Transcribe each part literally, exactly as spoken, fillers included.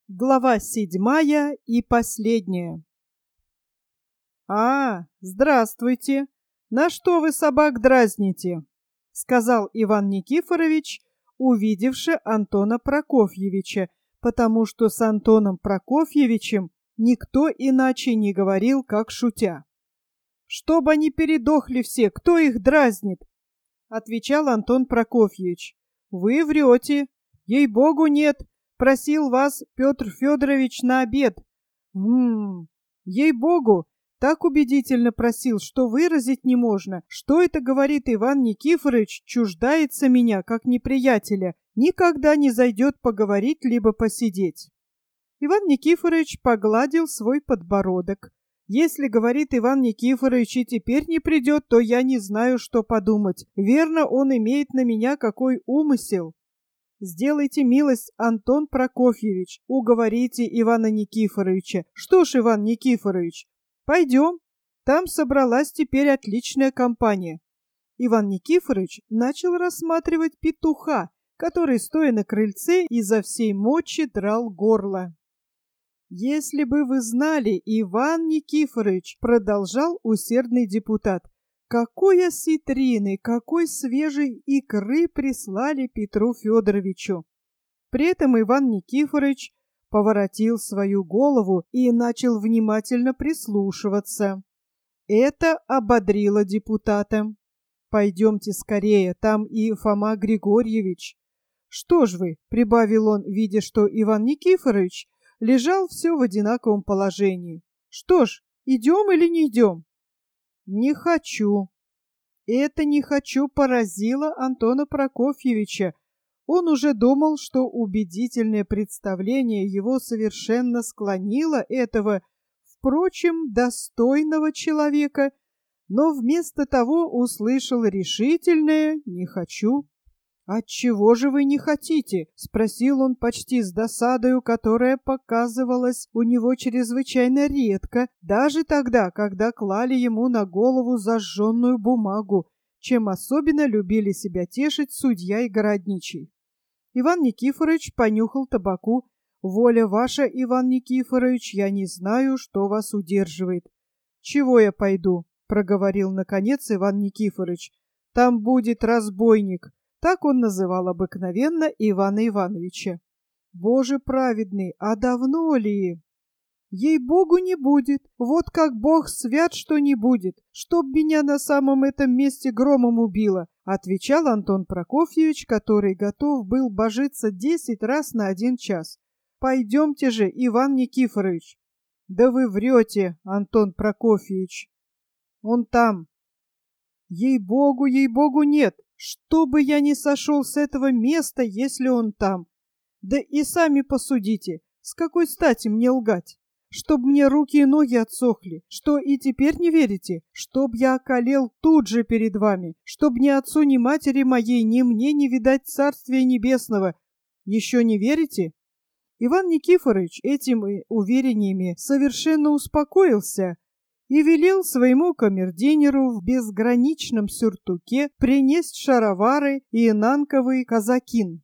Глава седьмая и последняя. «А, здравствуйте! На что вы собак дразните?» — сказал Иван Никифорович, увидевши Антона Прокофьевича, потому что с Антоном Прокофьевичем никто иначе не говорил, как шутя. «Чтоб они передохли все, кто их дразнит?» — отвечал Антон Прокофьевич. «Вы врете, ей-богу, нет. Просил вас Петр Федорович на обед. Гм, ей-богу, так убедительно просил, что выразить не можно. Что это, говорит Иван Никифорович, чуждается меня, как неприятеля, никогда не зайдет поговорить либо посидеть». Иван Никифорович погладил свой подбородок. «Если, говорит Иван Никифорович, и теперь не придет, то я не знаю, что подумать. Верно, он имеет на меня какой умысел. Сделайте милость, Антон Прокофьевич, уговорите Ивана Никифоровича. Что ж, Иван Никифорович, пойдем. Там собралась теперь отличная компания». Иван Никифорович начал рассматривать петуха, который, стоя на крыльце, изо всей мочи драл горло. «Если бы вы знали, Иван Никифорович, — продолжал усердный депутат, — какой осетрины, какой свежей икры прислали Петру Федоровичу!» При этом Иван Никифорович поворотил свою голову и начал внимательно прислушиваться. Это ободрило депутата. «Пойдемте скорее, там и Фома Григорьевич». «Что ж вы, — прибавил он, видя, что Иван Никифорович лежал все в одинаковом положении, — что ж, идем или не идем?» «Не хочу». Это «не хочу» поразило Антона Прокофьевича. Он уже думал, что убедительное представление его совершенно склонило этого, впрочем, достойного человека, но вместо того услышал решительное «не хочу». «Отчего же вы не хотите?» — спросил он почти с досадою, которая показывалась у него чрезвычайно редко, даже тогда, когда клали ему на голову зажженную бумагу, чем особенно любили себя тешить судья и городничий. Иван Никифорович понюхал табаку. «Воля ваша, Иван Никифорович, я не знаю, что вас удерживает». «Чего я пойду?» — проговорил наконец Иван Никифорович. «Там будет разбойник». Так он называл обыкновенно Ивана Ивановича. «Боже праведный, а давно ли?» «Ей-богу, не будет. Вот как Бог свят, что не будет. Чтоб меня на самом этом месте громом убило», — отвечал Антон Прокофьевич, который готов был божиться десять раз на один час. «Пойдемте же, Иван Никифорович». «Да вы врете, Антон Прокофьевич. Он там». «Ей-богу, ей-богу, нет. Что бы я ни сошел с этого места, если он там. Да и сами посудите, с какой стати мне лгать? Чтоб мне руки и ноги отсохли, что и теперь не верите? Чтоб я околел тут же перед вами, чтоб ни отцу, ни матери моей, ни мне не видать Царствия Небесного. Еще не верите?» Иван Никифорович этими уверениями совершенно успокоился и велел своему камердинеру в безграничном сюртуке принесть шаровары и нанковый казакин.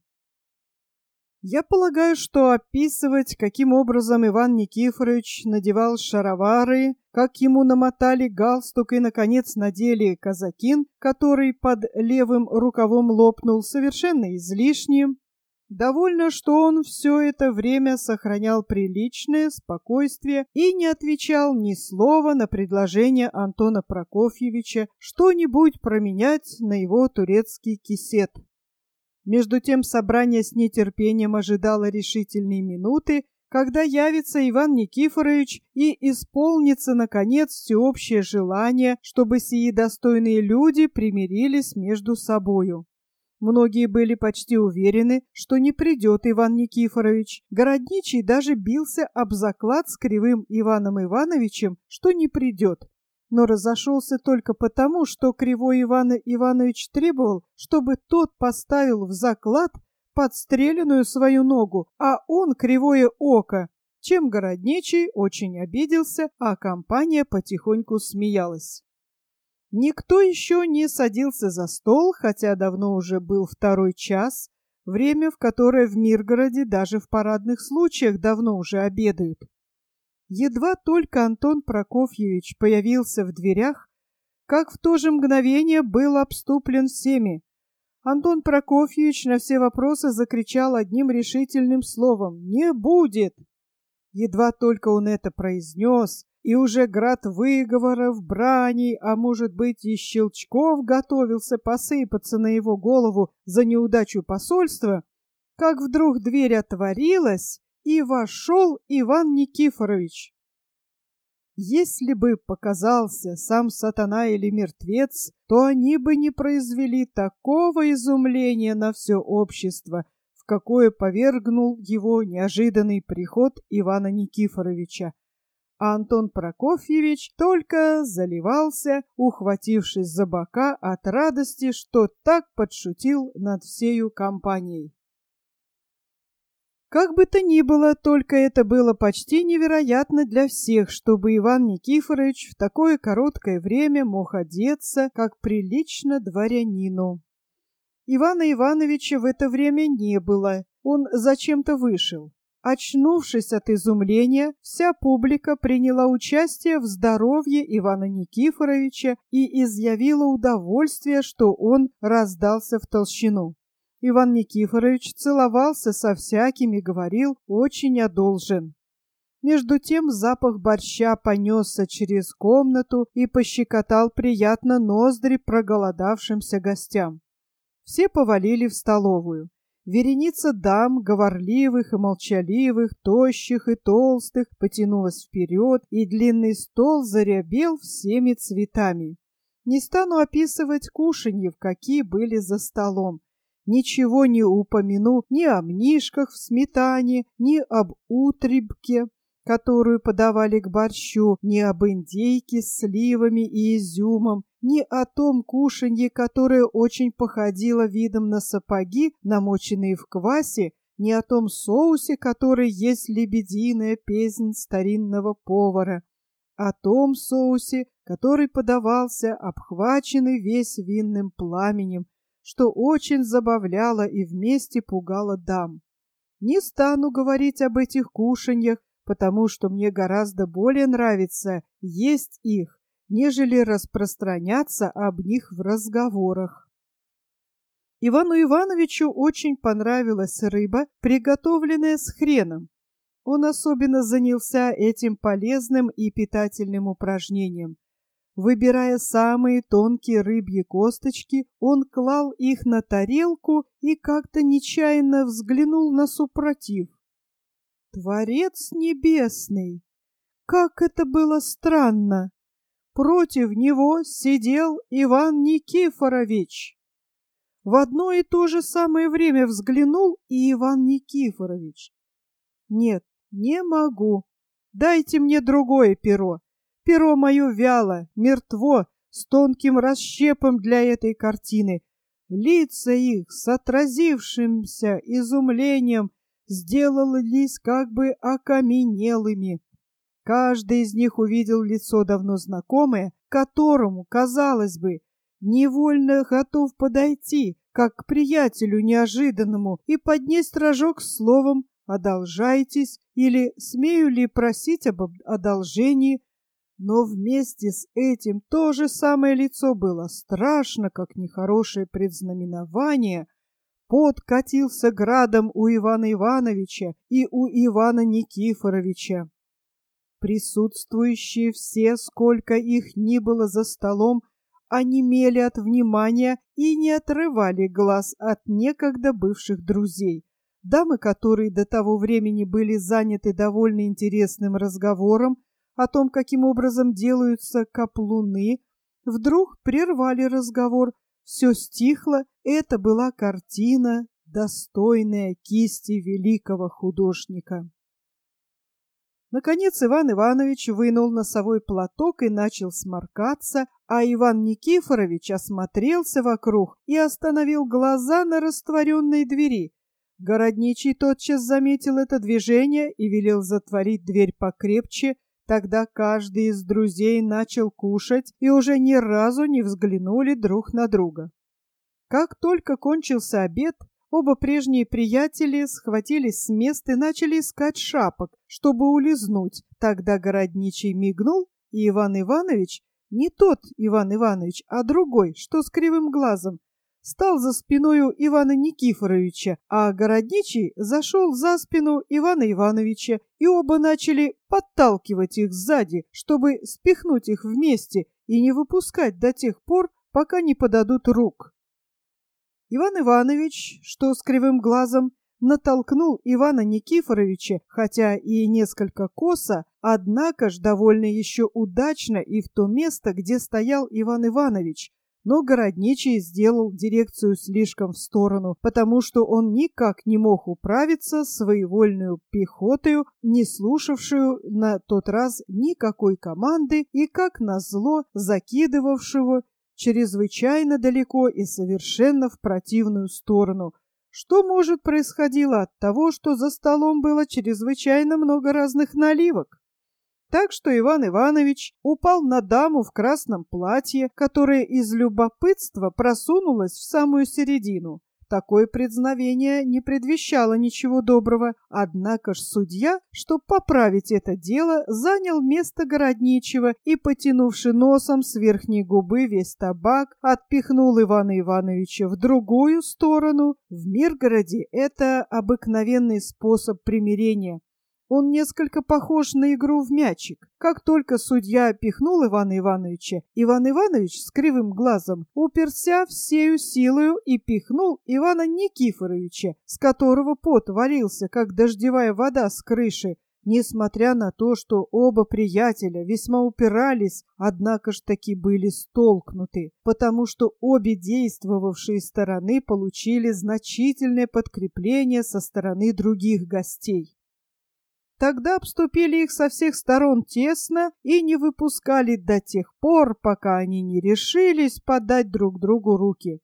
Я полагаю, что описывать, каким образом Иван Никифорович надевал шаровары, как ему намотали галстук и, наконец, надели казакин, который под левым рукавом лопнул, совершенно излишним. Довольно, что он все это время сохранял приличное спокойствие и не отвечал ни слова на предложение Антона Прокофьевича что-нибудь променять на его турецкий кисет. Между тем собрание с нетерпением ожидало решительной минуты, когда явится Иван Никифорович и исполнится, наконец, всеобщее желание, чтобы сии достойные люди примирились между собою. Многие были почти уверены, что не придет Иван Никифорович. Городничий даже бился об заклад с Кривым Иваном Ивановичем, что не придет. Но разошелся только потому, что Кривой Иван Иванович требовал, чтобы тот поставил в заклад подстреленную свою ногу, а он кривое око, чем городничий очень обиделся, а компания потихоньку смеялась. Никто еще не садился за стол, хотя давно уже был второй час. время, в которое в Миргороде даже в парадных случаях давно уже обедают. Едва только Антон Прокофьевич появился в дверях, как в то же мгновение был обступлен всеми. Антон Прокофьевич на все вопросы закричал одним решительным словом: «Не будет!» Едва только он это произнес, и уже град выговоров, браней, а может быть и щелчков готовился посыпаться на его голову за неудачу посольства, как вдруг дверь отворилась, и вошел Иван Никифорович. Если бы показался сам сатана или мертвец, то они бы не произвели такого изумления на все общество, в какое повергнул его неожиданный приход Ивана Никифоровича. А Антон Прокофьевич только заливался, ухватившись за бока от радости, что так подшутил над всею компанией. Как бы то ни было, только это было почти невероятно для всех, чтобы Иван Никифорович в такое короткое время мог одеться, как прилично дворянину. Ивана Ивановича в это время не было, он зачем-то вышел. Очнувшись от изумления, вся публика приняла участие в здоровье Ивана Никифоровича и изъявила удовольствие, что он раздался в толщину. Иван Никифорович целовался со всякими, говорил, очень одолжен. Между тем запах борща понесся через комнату и пощекотал приятно ноздри проголодавшимся гостям. Все повалили в столовую. Вереница дам, говорливых и молчаливых, тощих и толстых, потянулась вперед, и длинный стол зарябел всеми цветами. Не стану описывать кушаньев, какие были за столом. Ничего не упомяну ни о мнишках в сметане, ни об утребке, которую подавали к борщу, ни об индейке с сливами и изюмом, ни о том кушанье, которое очень походило видом на сапоги, намоченные в квасе, ни о том соусе, который есть лебединая песнь старинного повара, о том соусе, который подавался, обхваченный весь винным пламенем, что очень забавляло и вместе пугало дам. Не стану говорить об этих кушаньях, потому что мне гораздо более нравится есть их, нежели распространяться об них в разговорах. Ивану Ивановичу очень понравилась рыба, приготовленная с хреном. Он особенно занялся этим полезным и питательным упражнением. Выбирая самые тонкие рыбьи косточки, он клал их на тарелку и как-то нечаянно взглянул на супротив. Творец небесный! Как это было странно! Против него сидел Иван Никифорович. В одно и то же самое время взглянул и Иван Никифорович. Нет, не могу. Дайте мне другое перо. Перо мое вяло, мертво, с тонким расщепом для этой картины. Лица их с отразившимся изумлением сделались как бы окаменелыми. Каждый из них увидел лицо давно знакомое, к которому, казалось бы, невольно готов подойти, как к приятелю неожиданному, и поднести рожок с словом «одолжайтесь» или «смею ли просить об одолжении». Но вместе с этим то же самое лицо было страшно, как нехорошее предзнаменование. Пот катился градом у Ивана Ивановича и у Ивана Никифоровича. Присутствующие все, сколько их ни было за столом, онемели от внимания и не отрывали глаз от некогда бывших друзей. Дамы, которые до того времени были заняты довольно интересным разговором о том, каким образом делаются каплуны, вдруг прервали разговор. Все стихло, это была картина, достойная кисти великого художника. Наконец Иван Иванович вынул носовой платок и начал сморкаться, а Иван Никифорович осмотрелся вокруг и остановил глаза на растворенной двери. Городничий тотчас заметил это движение и велел затворить дверь покрепче. Тогда каждый из друзей начал кушать и уже ни разу не взглянули друг на друга. Как только кончился обед, Оба прежние приятели схватились с мест и начали искать шапок, чтобы улизнуть. Тогда городничий мигнул, и Иван Иванович, не тот Иван Иванович, а другой, что с кривым глазом, стал за спиною Ивана Никифоровича, а городничий зашел за спину Ивана Ивановича, и оба начали подталкивать их сзади, чтобы спихнуть их вместе и не выпускать до тех пор, пока не подадут рук. Иван Иванович, что с кривым глазом, натолкнул Ивана Никифоровича, хотя и несколько косо, однако ж довольно еще удачно и в то место, где стоял Иван Иванович. Но городничий сделал дирекцию слишком в сторону, потому что он никак не мог управиться своевольную пехотою, не слушавшую на тот раз никакой команды и, как назло, закидывавшего чрезвычайно далеко и совершенно в противную сторону. Что, может, происходило от того, что за столом было чрезвычайно много разных наливок? Так что Иван Иванович упал на даму в красном платье, которая из любопытства просунулась в самую середину. Такое предзнамение не предвещало ничего доброго, однако ж судья, чтоб поправить это дело, занял место городничего и, потянувши носом с верхней губы весь табак, отпихнул Ивана Ивановича в другую сторону. В Миргороде это обыкновенный способ примирения. Он несколько похож на игру в мячик. Как только судья пихнул Ивана Ивановича, Иван Иванович с кривым глазом уперся всею силою и пихнул Ивана Никифоровича, с которого пот валился, как дождевая вода с крыши. Несмотря на то, что оба приятеля весьма упирались, однако ж таки были столкнуты, потому что обе действовавшие стороны получили значительное подкрепление со стороны других гостей. Тогда обступили их со всех сторон тесно и не выпускали до тех пор, пока они не решились подать друг другу руки.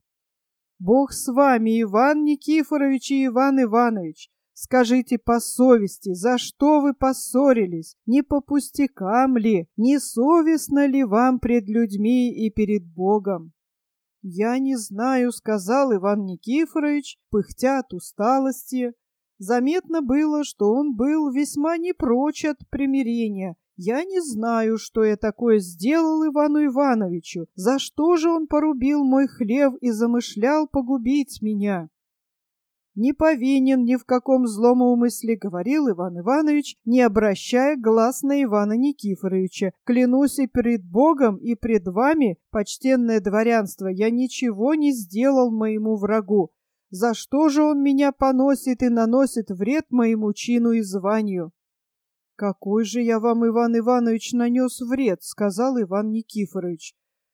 «Бог с вами, Иван Никифорович и Иван Иванович! Скажите по совести, за что вы поссорились? Не по пустякам ли? Не совестно ли вам пред людьми и перед Богом?» «Я не знаю», — сказал Иван Никифорович, пыхтя от усталости. Заметно было, что он был весьма не прочь от примирения. «Я не знаю, что я такое сделал Ивану Ивановичу. За что же он порубил мой хлев и замышлял погубить меня?» «Не повинен ни в каком злом умысле», — говорил Иван Иванович, не обращая глаз на Ивана Никифоровича. «Клянусь и перед Богом, и пред вами, почтенное дворянство, я ничего не сделал моему врагу. За что же он меня поносит и наносит вред моему чину и званию?» «Какой же я вам, Иван Иванович, нанес вред?» — сказал Иван Никифорович.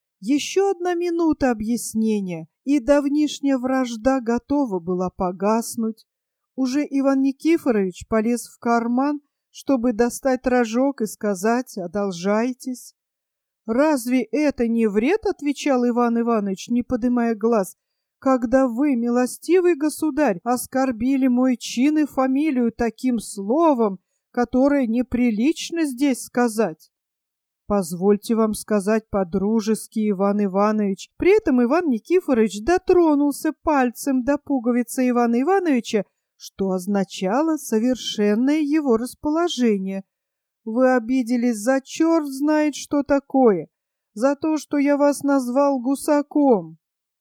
Еще одна минута объяснения, и давнишняя вражда готова была погаснуть. Уже Иван Никифорович полез в карман, чтобы достать рожок и сказать «одолжайтесь». «Разве это не вред?» — отвечал Иван Иванович, не поднимая глаз. «Когда вы, милостивый государь, оскорбили мой чин и фамилию таким словом, которое неприлично здесь сказать». «Позвольте вам сказать по-дружески, Иван Иванович». При этом Иван Никифорович дотронулся пальцем до пуговицы Ивана Ивановича, что означало совершенное его расположение. «Вы обиделись за черт знает что такое, за то, что я вас назвал гусаком».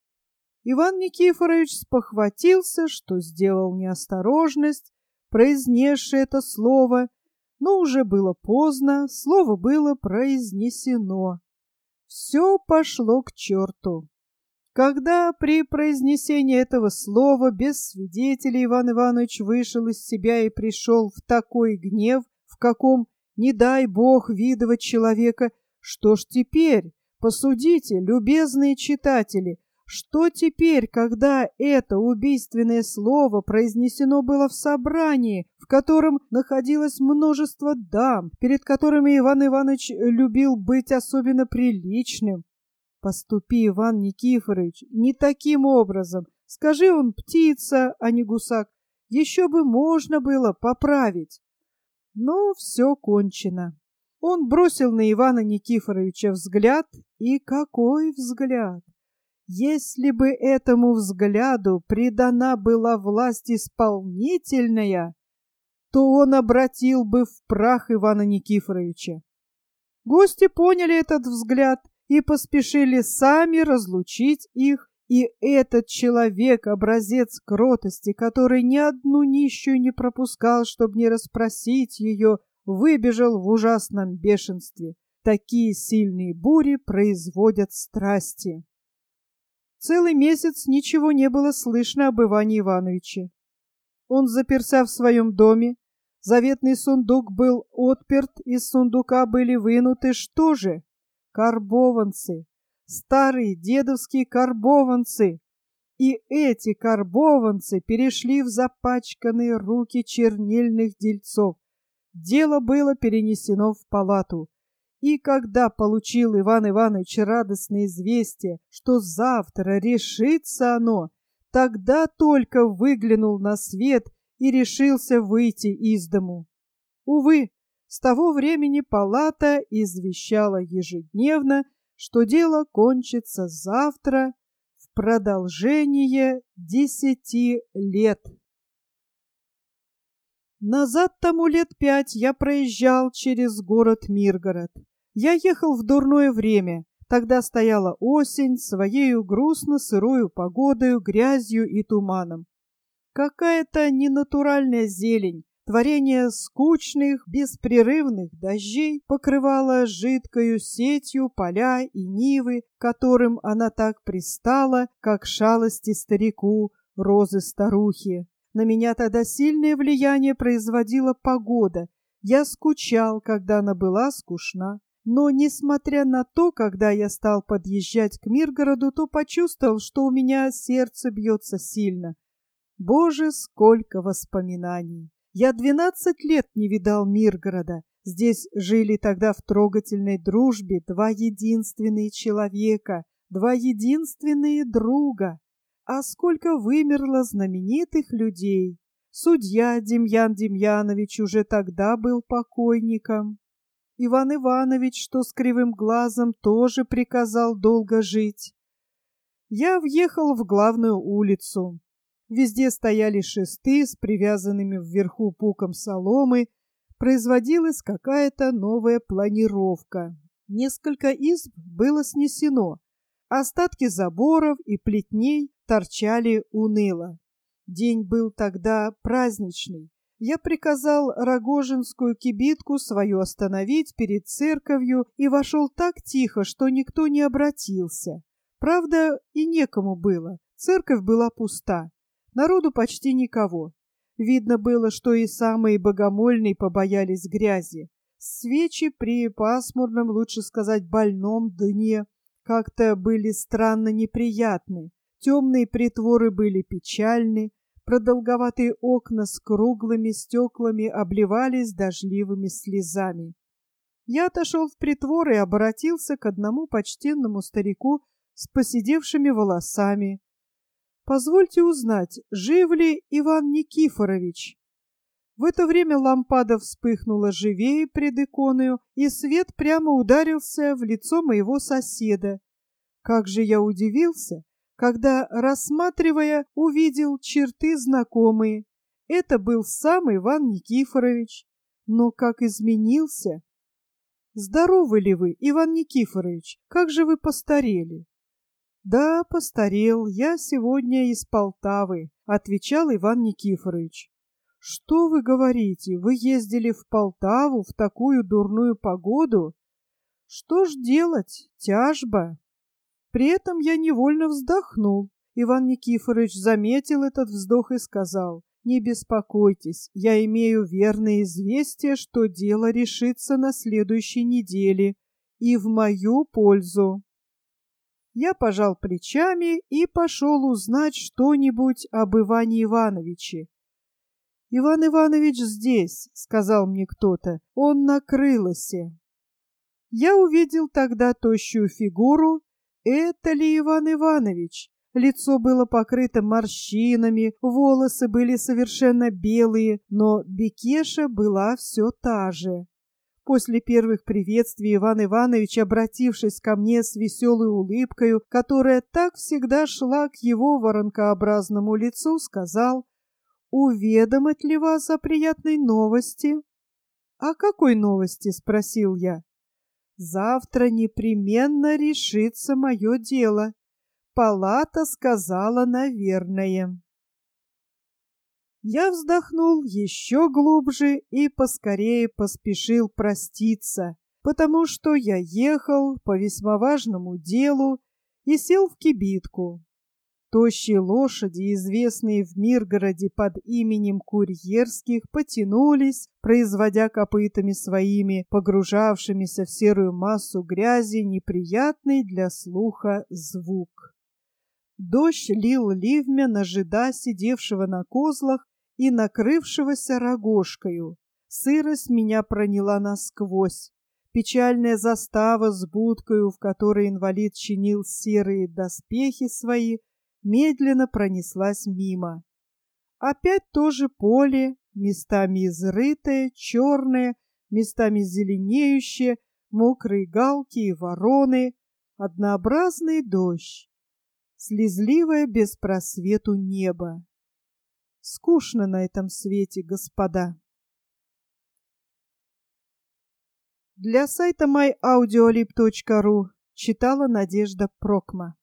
Иван Никифорович спохватился, что сделал неосторожность, произнесши это слово, но уже было поздно, слово было произнесено. Все пошло к черту. Когда при произнесении этого слова без свидетелей Иван Иванович вышел из себя и пришел в такой гнев, в каком, не дай Бог, видывать человека, что ж теперь, посудите, любезные читатели, что теперь, когда это убийственное слово произнесено было в собрании, в котором находилось множество дам, перед которыми Иван Иванович любил быть особенно приличным? Поступи, Иван Никифорович, не таким образом. Скажи, он птица, а не гусак. Еще бы можно было поправить. Но все кончено. Он бросил на Ивана Никифоровича взгляд, и какой взгляд! Если бы этому взгляду придана была власть исполнительная, то он обратил бы в прах Ивана Никифоровича. Гости поняли этот взгляд и поспешили сами разлучить их, и этот человек, образец кротости, который ни одну нищую не пропускал, чтобы не расспросить ее, выбежал в ужасном бешенстве. Такие сильные бури производят страсти. Целый месяц ничего не было слышно об Иване Ивановиче. Он заперся в своем доме, заветный сундук был отперт, из сундука были вынуты что же? Карбованцы, старые дедовские карбованцы. И эти карбованцы перешли в запачканные руки чернильных дельцов. Дело было перенесено в палату. И когда получил Иван Иванович радостное известие, что завтра решится оно, тогда только выглянул на свет и решился выйти из дому. Увы, с того времени палата извещала ежедневно, что дело кончится завтра в продолжение десяти лет. Назад тому лет пять я проезжал через город Миргород. Я ехал в дурное время. Тогда стояла осень, своею грустно-сырою погодою, грязью и туманом. Какая-то ненатуральная зелень, творение скучных, беспрерывных дождей покрывала жидкою сетью поля и нивы, которым она так пристала, как шалости старику, розы старухи. На меня тогда сильное влияние производила погода. Я скучал, когда она была скучна. Но, несмотря на то, когда я стал подъезжать к Миргороду, то почувствовал, что у меня сердце бьется сильно. Боже, сколько воспоминаний! Я двенадцать лет не видал Миргорода. Здесь жили тогда в трогательной дружбе два единственные человека, два единственные друга. А сколько вымерло знаменитых людей! Судья Демьян Демьянович уже тогда был покойником. Иван Иванович, что с кривым глазом, тоже приказал долго жить. Я въехал в главную улицу. Везде стояли шесты с привязанными вверху пуком соломы. Производилась какая-то новая планировка. Несколько изб было снесено. Остатки заборов и плетней торчали уныло. День был тогда праздничный. Я приказал Рогожинскую кибитку свою остановить перед церковью и вошел так тихо, что никто не обратился. Правда, и некому было. Церковь была пуста. Народу почти никого. Видно было, что и самые богомольные побоялись грязи. Свечи при пасмурном, лучше сказать, больном дне как-то были странно неприятны. Темные притворы были печальны. Продолговатые окна с круглыми стеклами обливались дождливыми слезами. Я отошел в притвор и обратился к одному почтенному старику с поседевшими волосами. «Позвольте узнать, жив ли Иван Никифорович?» В это время лампада вспыхнула живее пред иконою, и свет прямо ударился в лицо моего соседа. Как же я удивился, когда, рассматривая, увидел черты знакомые. Это был сам Иван Никифорович. Но как изменился! Здоровы ли вы, Иван Никифорович? Как же вы постарели? Да, постарел. Я сегодня из Полтавы, отвечал Иван Никифорович. Что вы говорите? Вы ездили в Полтаву в такую дурную погоду? Что ж делать? Тяжба. При этом я невольно вздохнул. Иван Никифорович заметил этот вздох и сказал: «Не беспокойтесь, я имею верное известие, что дело решится на следующей неделе и в мою пользу». Я пожал плечами и пошел узнать что-нибудь об Иване Ивановиче. «Иван Иванович здесь», — сказал мне кто-то, — «он на крылосе». Я увидел тогда тощую фигуру. Это ли Иван Иванович? Лицо было покрыто морщинами, волосы были совершенно белые, но Бекеша была все та же. После первых приветствий Иван Иванович, обратившись ко мне с веселой улыбкою, которая так всегда шла к его воронкообразному лицу, сказал: «Уведомить ли вас о приятной новости?» «О какой новости?» — спросил я. «Завтра непременно решится мое дело. Палата сказала, наверное». Я вздохнул еще глубже и поскорее поспешил проститься, потому что я ехал по весьма важному делу и сел в кибитку. Тощие лошади, известные в Миргороде под именем курьерских, потянулись, производя копытами своими, погружавшимися в серую массу грязи, неприятный для слуха звук. Дождь лил ливмя на жида, сидевшего на козлах и накрывшегося рогожкою. Сырость меня проняла насквозь. Печальная застава с будкою, в которой инвалид чинил серые доспехи свои, медленно пронеслась мимо. Опять то же поле, местами изрытое, черное, местами зеленеющее, мокрые галки и вороны, однообразный дождь, слезливое без просвету небо. Скучно на этом свете, господа. Для сайта май аудиолиб точка ру читала Надежда Прокма.